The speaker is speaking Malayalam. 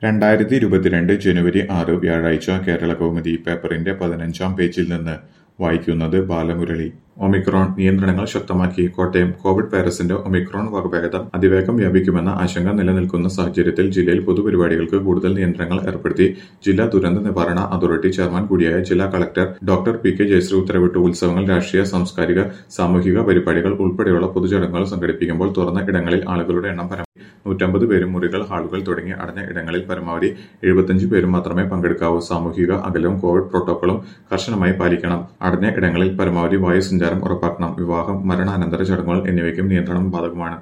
2022 ജനുവരി 6 വ്യാഴാഴ്ച കേരളകൗമുദി പേപ്പറിന്റെ 15-ാം പേജിൽ നിന്ന് വായിക്കുന്നത് ബാലമുരളി. ഒമിക്രോൺ നിയന്ത്രണങ്ങൾ ശക്തമാക്കി കോട്ടയം. കോവിഡ് വൈറസിന്റെ ഒമിക്രോൺ വകഭേദം അതിവേഗം വ്യാപിക്കുമെന്ന ആശങ്ക നിലനിൽക്കുന്ന സാഹചര്യത്തിൽ ജില്ലയിൽ പൊതുപരിപാടികൾക്ക് കൂടുതൽ നിയന്ത്രണങ്ങൾ ഏർപ്പെടുത്തി. ജില്ലാ ദുരന്ത നിവാരണ അതോറിറ്റി ചെയർമാൻ കൂടിയായ ജില്ലാ collector doctor P K Jayashree ഉത്തരവിട്ടു. ഉത്സവങ്ങൾ, രാഷ്ട്രീയ, സാംസ്കാരിക, സാമൂഹിക പരിപാടികൾ ഉൾപ്പെടെയുള്ള പൊതുചടങ്ങുകൾ സംഘടിപ്പിക്കുമ്പോൾ തുറന്ന ഇടങ്ങളിൽ ആളുകളുടെ എണ്ണം പരമാവധി 150 പേരും, മുറികൾ, ഹാളുകൾ തുടങ്ങി അടഞ്ഞ ഇടങ്ങളിൽ പരമാവധി 75 പേരും മാത്രമേ പങ്കെടുക്കാവൂ. സാമൂഹിക അകലവും കോവിഡ് പ്രോട്ടോക്കോളും കർശനമായി പാലിക്കണം. അടഞ്ഞ ഇടങ്ങളിൽ പരമാവധി വായു സഞ്ചാരം ഉറപ്പാക്കണം. വിവാഹം, മരണാനന്തര ചടങ്ങുകൾ എന്നിവയ്ക്കും നിയന്ത്രണം ബാധകമാണ്.